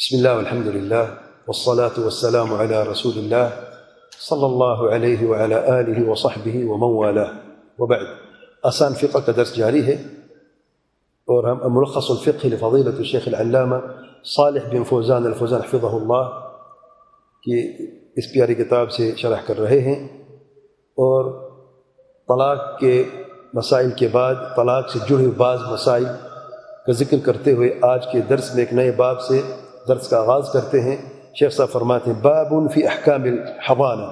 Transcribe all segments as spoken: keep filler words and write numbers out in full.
بسم الله والحمد لله والصلاة والسلام على رسول الله صلى الله عليه وعلى آله وصحبه ومن والاه وبعد. آسان فقہ کا درس جاری ہے اور ہم ملخص الفقہ لفضیلۃ الشیخ العلامہ صالح بن فوزان الفوزان حفظہ اللہ کی اس پیاری کتاب سے شرح کر رہے ہیں، اور طلاق کے مسائل کے بعد طلاق سے جڑے بعض مسائل کا ذکر کرتے ہوئے آج کے درس میں ایک نئے باب سے درس کا آغاز کرتے ہیں۔ شیخ صاحب فرماتے ہیں باب فی احکام الحضانہ،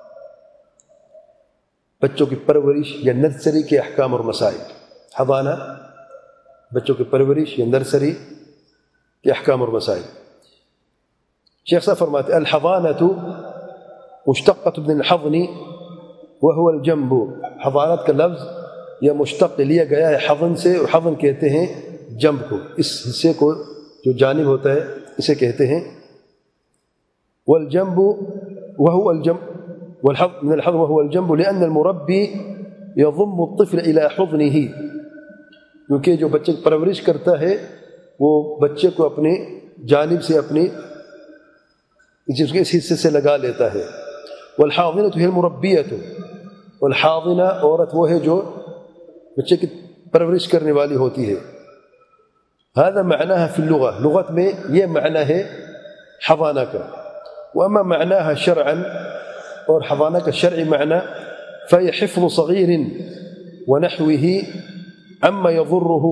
بچوں کی پرورش یا نرسری کے احکام اور مسائل۔ حضانہ بچوں کی پرورش یا نرسری کے احکام اور مسائل۔ شیخ صاحب فرماتے ہیں الحضانۃ مشتقۃ من الحضن وهو الجنب، حضانت کا لفظ یا مشتق لیا گیا ہے حضن سے، اور حضن کہتے ہیں جنب کو، اس حصے کو جو جانب ہوتا ہے اسے کہتے ہیں۔ والجنب وهو الجنب والحضن من الحضن وهو الجنب لأن المربي يضم الطفل إلى حضنه، کیونکہ جو بچے کی پرورش کرتا ہے وہ بچے کو اپنی جانب سے اپنی جس کے اس حصے سے لگا لیتا ہے۔ والحاضنة هي المربية، والحاضنہ عورت وہ ہے جو بچے کی پرورش کرنے والی ہوتی ہے۔ هذا معناها في اللغة، لغت میں یہ معنی ہے حضانہ کا۔ واما معناها شرعا، اور حضانہ کا شرعی معنی فهي حفظ صغير ونحوه عما يضره،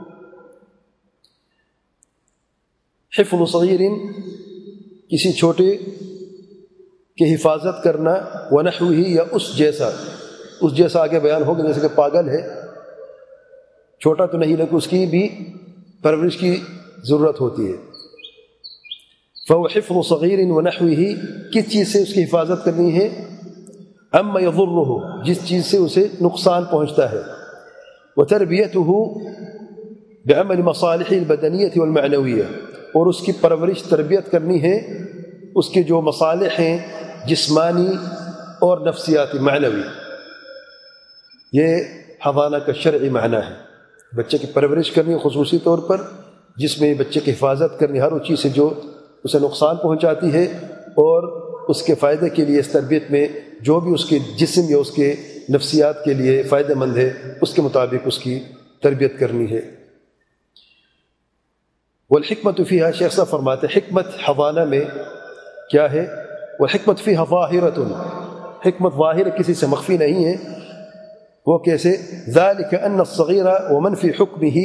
حفظ صغير کسی چھوٹے کی حفاظت کرنا، ونحوه یا اس جیسا، اس جیسا آگے بیان ہوگا، جیسے کہ پاگل ہے، چھوٹا تو نہیں لیکن اس کی بھی پرورش کی ضرورت ہوتی ہے۔ فهو حفظ صغير ونحوه، کس چیز سے اس کی حفاظت کرنی ہے؟ اما يضره، جس چیز سے اسے نقصان پہنچتا ہے۔ وتربيته بعمل مصالح البدنية والمعنوية، اور اس کی پرورش تربیت کرنی ہے اس کے جو مصالح ہیں جسمانی اور نفسیاتی معنوی۔ یہ حضانہ کا شرعی معنی ہے، بچے کی پرورش کرنی خصوصی طور پر، جس میں بچے کی حفاظت کرنی ہر اس چیز سے جو اسے نقصان پہنچاتی ہے، اور اس کے فائدے کے لیے اس تربیت میں جو بھی اس کے جسم یا اس کے نفسیات کے لیے فائدہ مند ہے اس کے مطابق اس کی تربیت کرنی ہے۔ والحکمت فیہا، شیخ صاحب فرماتے ہیں حکمت حضانہ میں کیا ہے؟ والحکمت فیہا ظاہرۃ، حکمت ظاہر کسی سے مخفی نہیں ہے۔ وہ کیسے؟ ذالک ان الصغیر ومن فی حکمہ،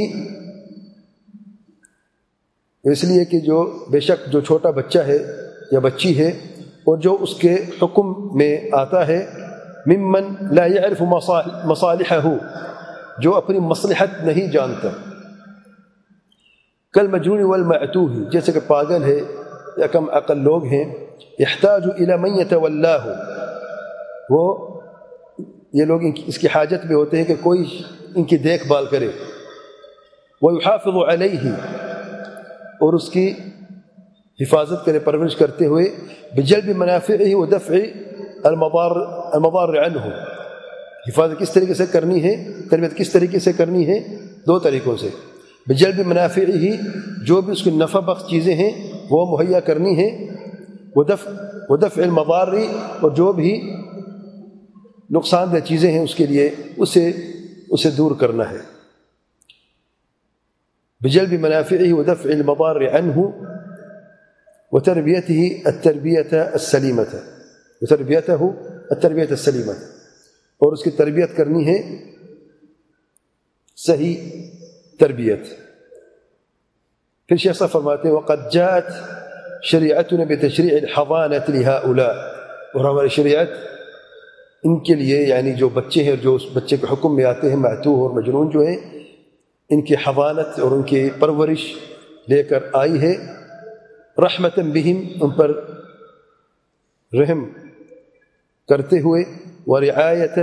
اس لیے کہ جو بے شک جو چھوٹا بچہ ہے یا بچی ہے اور جو اس کے حکم میں آتا ہے، ممن لا يعرف مصالحہ، جو اپنی مصلحت نہیں جانتا، کالمجنون والمعتوہ، جیسے کہ پاگل ہے یا کم عقل لوگ ہیں، یحتاج الی من یتولاہ، وہ یہ لوگ اس کی حاجت میں ہوتے ہیں کہ کوئی ان کی دیکھ بھال کرے، ویحافظ علیہ، اور اس کی حفاظت کرے پرورش کرتے ہوئے، بجلب منافعہ ودفع المضار المضار عنہ، حفاظت کس طریقے سے کرنی ہے، تربیت کس طریقے سے کرنی ہے؟ دو طریقوں سے۔ بجلب منافعہ، جو بھی اس کی نفع بخش چیزیں ہیں وہ مہیا کرنی ہیں، ودفع ودفع المضار، اور جو بھی نقصان دہ چیزیں ہیں اس کے لیے اسے اسے دور کرنا ہے۔ بجلب منافعه ودفع المضار عنه وتربيته التربية السليمة، وتربيته التربية السليمة، اور اس کی تربیت کرنی ہے صحیح تربیت۔ پھر شیخ صاحب فرماتے ہیں وقد جاءت شریعتنا بتشریع الحضانة لهؤلاء، اور ہماری شریعت ان کے لیے، یعنی جو بچے ہیں جو اس بچے کے حکم میں آتے ہیں، معتوہ اور مجنون جو ہیں، ان کی حضانت اور ان کی پرورش لے کر آئی ہے، رحمتا بہم، ان پر رحم کرتے ہوئے، ورعایتا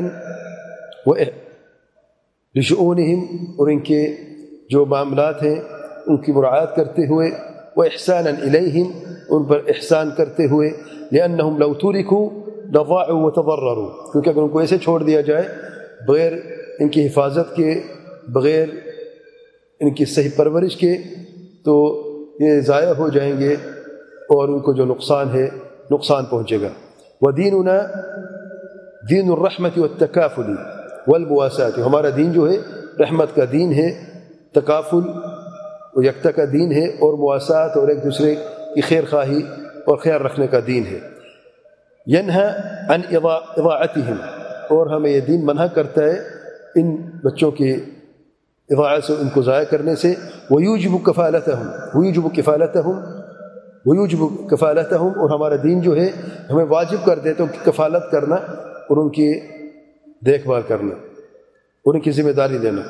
لشؤونہم، اور ان کے جو معاملات ہیں ان کی مراعات کرتے ہوئے، واحسانا الیہم، ان پر احسان کرتے ہوئے، لانہم لو ترکوا لضاعوا وتضرروا، کیونکہ اگر ان کو ایسے چھوڑ دیا جائے بغیر ان کی حفاظت کے، بغیر ان کی صحیح پرورش کے، تو یہ ضائع ہو جائیں گے اور ان کو جو نقصان ہے نقصان پہنچے گا. ودیننا دین الرحمت والتکافل والمواسات، ہمارا دین جو ہے رحمت کا دین ہے، تکافل و یکتا کا دین ہے، اور مواسات اور ایک دوسرے کی خیر خواہی اور خیال رکھنے کا دین ہے. ینہا عن اضاعتہم، اور ہمیں یہ دین منع کرتا ہے ان بچوں کی اضاعت سے، ان کو ضائع کرنے سے. ویوجب کفالتہم ویوجب کفالتہم ویوجب کفالتہم اور ہمارا دین جو ہے ہمیں واجب کر دیتا ہے ان کی کفالت کرنا اور ان کی دیکھ بھال کرنا، ان کی ذمہ داری لینا.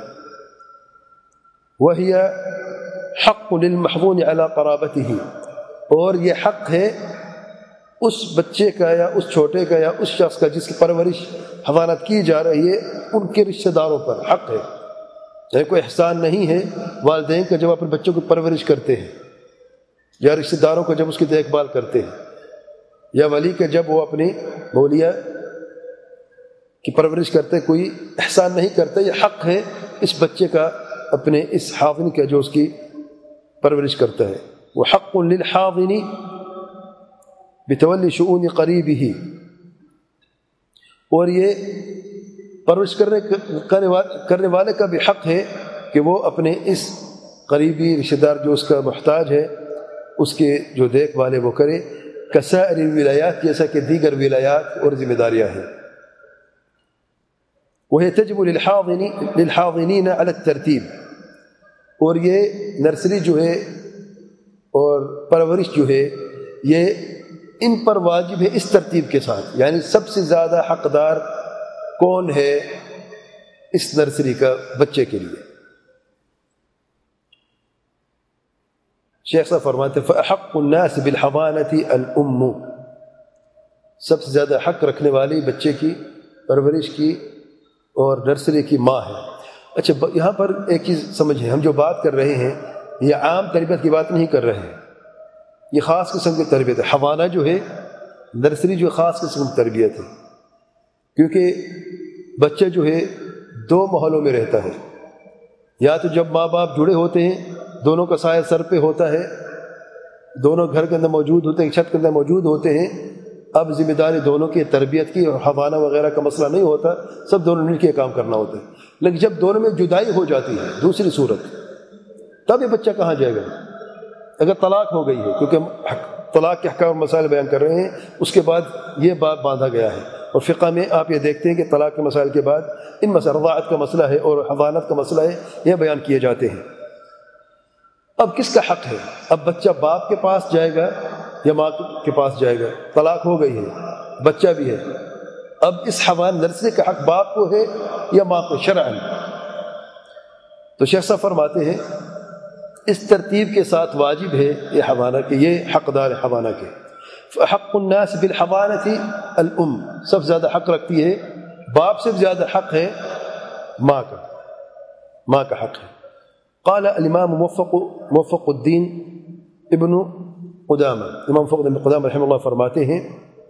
وَهِيَ حَقٌّ لِلْمَحْظُونِ عَلَى قَرَابَتِهِ، اور یہ حق ہے اس بچے کا یا اس چھوٹے کا یا اس شخص کا جس کی پرورش حضانت کی جا رہی ہے، ان کے رشتہ داروں پر حق ہے. چاہے کوئی احسان نہیں ہے والدین کا جب اپنے بچوں کی پرورش کرتے ہیں، یا رشتہ داروں کو جب اس کی دیکھ بھال کرتے ہیں، یا ولی کا جب وہ اپنی مولیہ کی پرورش کرتے، کوئی احسان نہیں کرتے. یہ حق ہے اس بچے کا اپنے اس حاضن کا جو اس کی پرورش کرتا ہے. وحق للحاضن بتولی شؤون قریبہ، اور یہ پرورش کرنے کرنے والے کا بھی حق ہے کہ وہ اپنے اس قریبی رشتہ دار جو اس کا محتاج ہے اس کے جو دیکھ بھال ہے وہ کرے. کسائر الولایات، جیسا کہ دیگر ولایات اور ذمہ داریاں ہیں. وهي تجب للحاضن للحاضنین علی الترتیب، اور یہ نرسری جو ہے اور پرورش جو ہے یہ ان پر واجب ہے اس ترتیب کے ساتھ. یعنی سب سے زیادہ حقدار کون ہے اس نرسری کا بچے کے لیے؟ شیخ صاحب فرماتے ہیں فَأَحَقُّ النَّاسِ بِالْحَضَانَةِ الْأُمُّ، سب سے زیادہ حق رکھنے والی بچے کی پرورش کی اور نرسری کی ماں ہے. اچھا یہاں پر ایک چیز سمجھیں، ہم جو بات کر رہے ہیں یہ عام تربیت کی بات نہیں کر رہے ہیں، یہ خاص قسم کی تربیت ہے. حوانہ جو ہے نرسری جو خاص قسم کی تربیت ہے، کیونکہ بچہ جو ہے دو ماحولوں میں رہتا ہے. یا تو جب ماں باپ جڑے ہوتے ہیں دونوں کا سایہ سر پہ ہوتا ہے، دونوں گھر کے اندر موجود ہوتے ہیں، چھت کے اندر موجود ہوتے ہیں، اب ذمہ داری دونوں کی تربیت کی اور حوانہ وغیرہ کا مسئلہ نہیں ہوتا، سب دونوں مل کے کام کرنا ہوتا ہے. لیکن جب دونوں میں جدائی ہو جاتی ہے دوسری صورت، تب یہ بچہ کہاں جائے گا؟ اگر طلاق ہو گئی ہے، کیونکہ طلاق کے احکام مسائل بیان کر رہے ہیں، اس کے بعد یہ بات باندھا گیا ہے. اور فقہ میں آپ یہ دیکھتے ہیں کہ طلاق کے مسائل کے بعد ان مسائل رضاعت کا مسئلہ ہے اور حضانت کا مسئلہ ہے، یہ بیان کیے جاتے ہیں. اب کس کا حق ہے؟ اب بچہ باپ کے پاس جائے گا یا ماں کے پاس جائے گا؟ طلاق ہو گئی ہے، بچہ بھی ہے، اب اس حوان نرسری کا حق باپ کو ہے یا ماں کو شرعاً؟ تو شیخ صاحب فرماتے ہیں اس ترتیب کے ساتھ واجب ہے یہ حوانہ کہ یہ حقدار حوانہ کے. فحق الناس بالحوانة الام، سب زیادہ حق رکھتی ہے، باپ سے زیادہ حق ہے ماں کا، ماں کا حق ہے. قال الامام موفق موفق الدین ابن قدامہ، امام موفق الدین قدامہ رحمہ اللہ فرماتے ہیں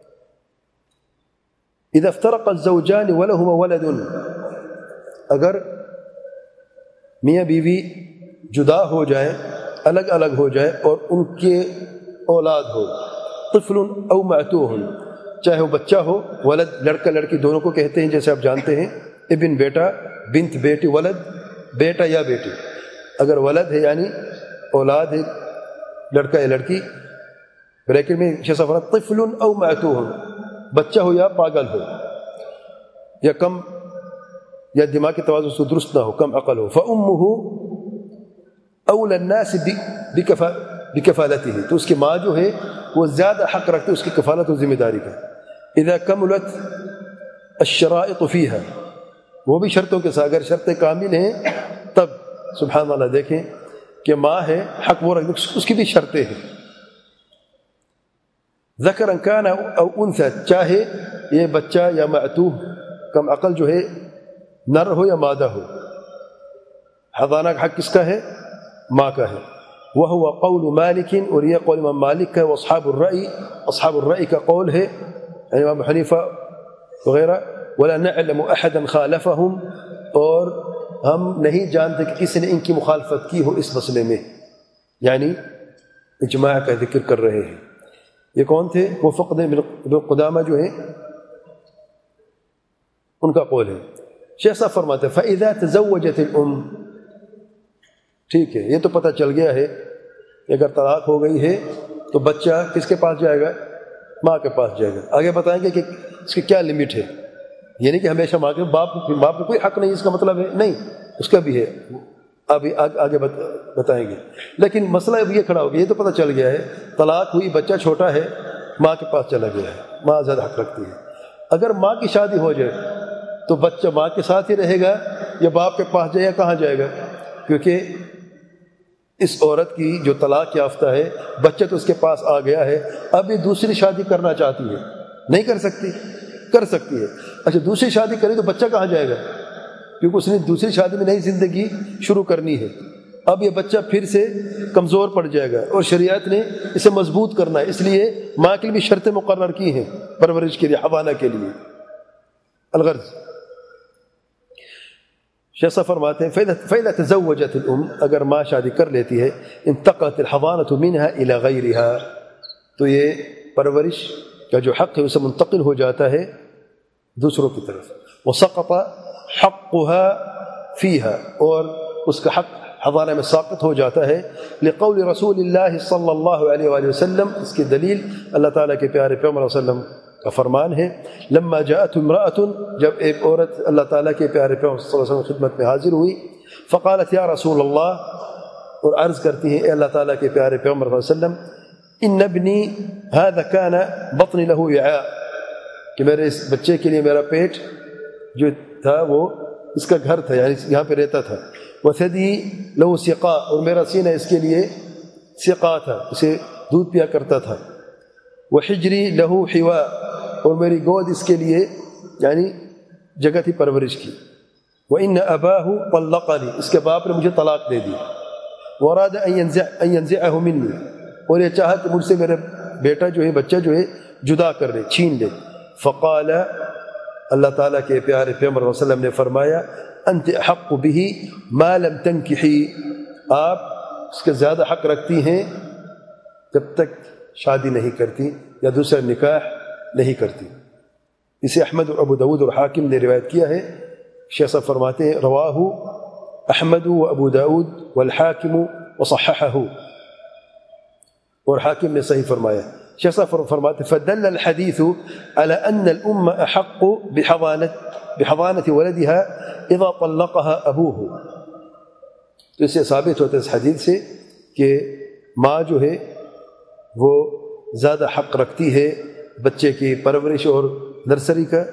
اذا افترق الزوجان ولهما ولد، اگر میاں بیوی جدا ہو جائیں، الگ الگ ہو جائے اور ان کے اولاد ہو، طفل او معتوہ، چاہے وہ بچہ ہو، ولد لڑکا لڑکی دونوں کو کہتے ہیں جیسے آپ جانتے ہیں، ابن بیٹا، بنت بیٹی، ولد بیٹا یا بیٹی. اگر ولد ہے یعنی اولاد ہے لڑکا یا لڑکی، بریکٹ میں شیخ فرماتے طفل او معتوہ، بچہ ہو یا پاگل ہو یا کم یا دماغ کے توازن سے درست نہ ہو، کم عقل ہو. فَأُمُّهُ أَوْلَى النَّاسِ بِكَفَالَتِهِ، تو اس کی ماں جو ہے وہ زیادہ حق رکھتے اس کی کفالت و ذمہ داری کا. اذا کملت الشرائط فیها، وہ بھی شرطوں کے ساتھ، اگر شرطیں کامل ہیں تب سبحان اللہ دیکھیں کہ ماں ہے حق وہ رکھتے، اس کی بھی شرطیں ہیں. ذکرا کان او انثى، چاہے یہ بچہ یا معتوہ کم عقل جو ہے نر ہو یا مادہ ہو، حضانہ کا حق کس کا ہے؟ ماں کا ہے. وهو قول مالک، اور یہ قول امام مالک کا، واصحاب الرأی، اصحاب الرأی کا قول ہے، یعنی امام حنیفہ وغیرہ. ولا نعلم احدا خالفهم، اور ہم نہیں جانتے کہ کسی نے ان کی مخالفت کی ہو اس مسئلے میں، یعنی اجماع کا ذکر کر رہے ہیں. یہ کون تھے؟ وہ فقد بن قدامہ جو ہیں ان کا قول ہے۔ شیخ صاحب فرماتے ہیں فَإِذَا تَزَوَّجَتِ الْأُمُّ، ٹھیک ہے، یہ تو پتہ چل گیا ہے کہ اگر طلاق ہو گئی ہے تو بچہ کس کے پاس جائے گا؟ ماں کے پاس جائے گا۔ آگے بتائیں گے کہ اس کی کیا لمٹ ہے، یعنی کہ ہمیشہ ماں کے باپ باپ کو کوئی حق نہیں، اس کا مطلب ہے نہیں، اس کا بھی ہے، ابھی آگے بتائیں گے۔ لیکن مسئلہ اب یہ کھڑا ہو گیا، یہ تو پتہ چل گیا ہے طلاق ہوئی، بچہ چھوٹا ہے، ماں کے پاس چلا گیا ہے، ماں زیادہ حق رکھتی ہے۔ اگر ماں کی شادی ہو جائے تو بچہ ماں کے ساتھ ہی رہے گا یا باپ کے پاس جائے یا کہاں جائے گا؟ کیونکہ اس عورت کی جو طلاق یافتہ ہے، بچہ تو اس کے پاس آ گیا ہے، اب یہ دوسری شادی کرنا چاہتی ہے، نہیں کر سکتی؟ کر سکتی ہے۔ اچھا دوسری شادی کرے تو بچہ کہاں جائے گا؟ کیونکہ اس نے دوسری شادی میں نئی زندگی شروع کرنی ہے، اب یہ بچہ پھر سے کمزور پڑ جائے گا، اور شریعت نے اسے مضبوط کرنا ہے، اس لیے ماں کے لیے بھی شرطیں مقرر کی ہیں پرورش کے لیے، حوانہ کے لیے۔ الغرض شیخ صاحب فرماتے ہیں فَإِذَا تَزَوَّجَتِ الْأُمُّ، اگر ماں شادی کر لیتی ہے، انتقلت الحضانۃ منها الى غیرها، تو یہ پرورش کا جو حق ہے اسے منتقل ہو جاتا ہے دوسروں کی طرف۔ وسقط حقها فيها، اور اس کا حق حضانہ میں ساقط ہو جاتا ہے، لقول رسول اللہ صلی اللہ علیہ وآلہ وسلم، اس کی دلیل اللہ تعالیٰ کے پیارے پیغمبر صلی اللہ علیہ وسلم کا فرمان ہے، لما جاءت امرأة، جب ایک عورت اللہ تعالیٰ کے پیارے پیغمبر صلی اللہ علیہ وسلم کی خدمت میں حاضر ہوئی، فقالت یا رسول اللہ، اور عرض کرتی ہیں اے اللہ تعالیٰ کے پیارے پیغمبر صلی اللہ علیہ وسلم، ان ابنی هذا كان بطني له وعاء، کہ میرے اس بچے کے لیے میرا پیٹ جو تھا وہ اس کا گھر تھا، یعنی یہاں پہ رہتا تھا، وثدی له سقاء، اور میرا سینہ اس کے لیے سقاء تھا، اسے دودھ پیا کرتا تھا، وحجری له حواء، اور میری گود اس کے لیے یعنی جگہ تھی پرورش کی، وَإِنَّ أَبَاهُ طَلَّقَنِي، اس کے باپ نے مجھے طلاق دے دی، وَأَرَادَ أَن يَنزِعَهُ مِنِّي، اور یہ چاہا کہ مجھ سے میرا بیٹا جو ہے، بچہ جو ہے جدا کر لے، چھین لے۔ فقال، اللہ تعالیٰ کے پیارے پیغمبر صلی اللہ علیہ وسلم نے فرمایا، أَنْتِ أَحَقُّ بِهِ مَا لَمْ تَنْكِحِي، آپ اس کے زیادہ حق رکھتی ہیں جب تک شادی نہیں کرتی یا دوسرا نکاح نہیں کرتی۔ اسے احمد اور ابو داود اور حاکم نے روایت کیا ہے۔ شیخ صاحب فرماتے ہیں رواہ احمد و ابو داود والحاکم وصححہ، اور حاکم نے صحیح فرمایا۔ شیخ صاحب فرماتے ہیں فدل الحدیث على ان الام احق بحضانة ولدها اذا طلقها ابوه، تو اس سے ثابت ہوتا ہے اس حدیث سے کہ ماں جو ہے وہ زیادہ حق رکھتی ہے بچے کی پرورش اور نرسری کا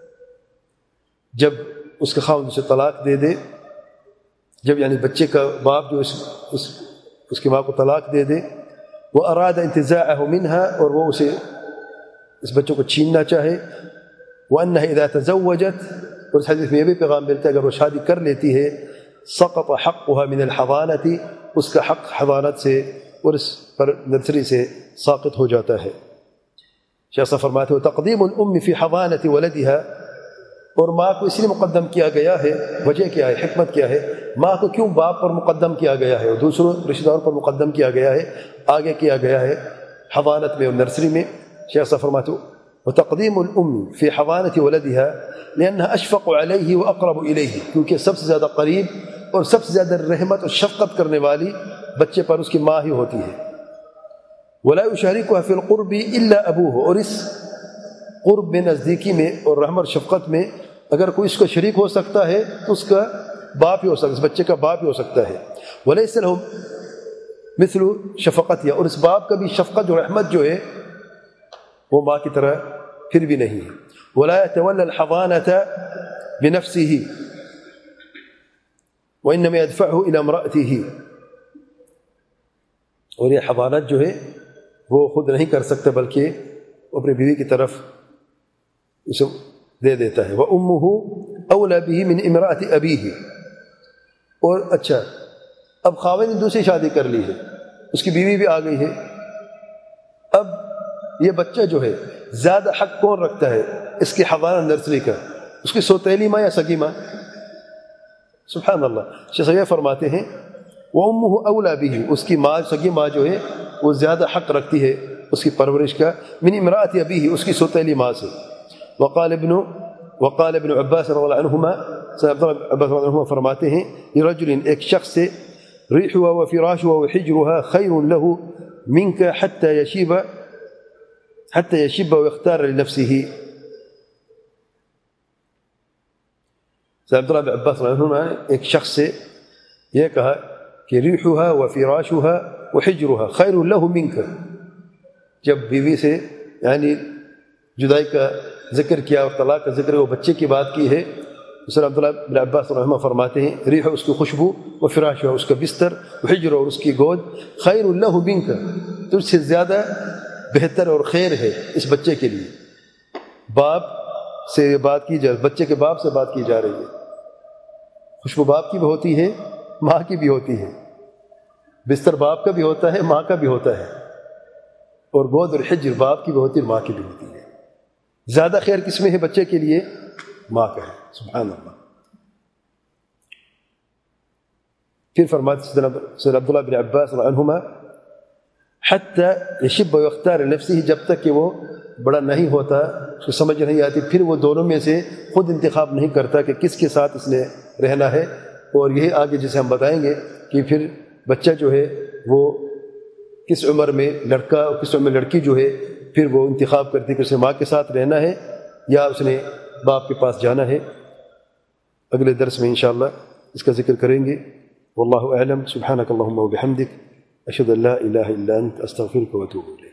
جب اس کے خاوند اسے طلاق دے دے، جب یعنی بچے کا باپ جو اس اس, اس کی ماں کو طلاق دے دے، وہ اراد انتزاعه منها، اور وہ اسے اس بچوں کو چھیننا چاہے، وانها اذا تزوجت، اور اس حدیث میں یہ بھی پیغام ملتا ہے اگر وہ شادی کر لیتی ہے، سقط حقها من الحضانة، اس کا حق حضانت سے اور اس پر نرسری سے ساقط ہو جاتا ہے۔ شیخ صاحب فرماتے ہیں تقدیم الام فی حضانة ولدها، اور ماں کو اس لیے مقدم کیا گیا ہے، وجہ کیا ہے، حکمت کیا ہے، ماں کو کیوں باپ پر مقدم کیا گیا ہے اور دوسروں رشتہ داروں پر مقدم کیا گیا ہے، آگے کیا گیا ہے حضانت میں اور نرسری میں۔ شیخ صاحب فرماتے ہیں وتقدیم الام فی حضانة ولدها لأنها اشفق علیہ واقرب الیہ، کیونکہ سب سے زیادہ قریب اور سب سے زیادہ رحمت اور شفقت کرنے والی بچے پر اس کی ماں ہی ہوتی ہے۔ ولا يشاركها في القرب الا ابوه، اور اس قرب میں، نزدیکی میں اور رحمت اور شفقت میں اگر کوئی اس کا شریک ہو سکتا ہے تو اس کا باپ ہی ہو سکتا ہے، اس بچے کا باپ ہی ہو سکتا ہے۔ ولیس لهم مثل شفقتها، اور اس باپ کا بھی شفقت اور رحمت جو ہے وہ ماں کی طرح پھر بھی نہیں ہے۔ ولا يتولى الحضانة بنفسه وانما يدفعه الى امراته، اور یہ حضانت جو ہے وہ خود نہیں کر سکتا بلکہ اپنی بیوی کی طرف اسے دے دیتا ہے۔ وَأُمُّهُ أَوْلَى بِهِ مِنْ امْرَأَةِ أَبِيهِ، اور اچھا اب خاوند نے دوسری شادی کر لی ہے، اس کی بیوی بھی آ گئی ہے، اب یہ بچہ جو ہے زیادہ حق کون رکھتا ہے اس کی حضانہ نرسری کا، اس کی سوتیلی ماں یا سگی ماں؟ سبحان اللہ، شیخ صاحب فرماتے ہیں وَأُمُّهُ أَوْلَى بِهِ، اس کی ماں، سگی ماں جو ہے وہ زیادہ حق رکھتی ہے اس کی پرورش کا، من امرأۃ ابیہ، اس کی سوتیلی ماں سے. وقال ابن وقال ابن عباس رضی اللہ عنہما، عبداللہ عباس رضی اللہ عنہما فرماتے ہیں، لرجل، ایک شخص سے، ریحها وفراشها وحجرها خیر له منك حتى يشيب حتى يشيب ويختار لنفسه. عبداللہ بن عباس رضی اللہ عنہما نے ایک شخص سے یہ کہا کہ ریحها وفراشها وحجرها خیر له منك، جب بیوی سے یعنی جدائی کا ذکر کیا اور طلاق کا ذکر وہ بچے کی بات کی ہے، اس طرح عبداللہ بن عباس رضی اللہ عنہ فرماتے ہیں، ریح اس کی خوشبو، و فراش اس کا بستر، و حجر اور اس کی گود، خیر له منك، تجھ سے زیادہ بہتر اور خیر ہے اس بچے کے لیے. باپ سے یہ بات کی جائے، بچے کے باپ سے بات کی جا رہی ہے. خوشبو باپ کی بھی ہوتی ہے، ماں کی بھی ہوتی ہے، بستر باپ کا بھی ہوتا ہے، ماں کا بھی ہوتا ہے، اور گود اور حجر باپ کی بھی ہوتی ہے، ماں کی بھی ہوتی ہے. زیادہ خیر کس میں ہے بچے کے لیے؟ ماں کا ہے. سبحان اللہ. پھر فرماتے سیدنا عبداللہ بن عباس رضی اللہ عنہما، حتی یشب ویختار نفسہ، جب تک کہ وہ بڑا نہیں ہوتا، اس کو سمجھ نہیں آتی، پھر وہ دونوں میں سے خود انتخاب نہیں کرتا کہ کس کے ساتھ اس نے رہنا ہے. اور یہی آگے جسے ہم بتائیں گے کہ پھر بچہ جو ہے وہ کس عمر میں، لڑکا اور کس عمر میں لڑکی جو ہے، پھر وہ انتخاب کرتی کہ اسے ماں کے ساتھ رہنا ہے یا اس نے باپ کے پاس جانا ہے. اگلے درس میں انشاءاللہ اس کا ذکر کریں گے. واللہ اعلم. سبحانک اللہم و بحمدک، اشہد ان لا الہ الا انت، استغفرک و اتوب الیک.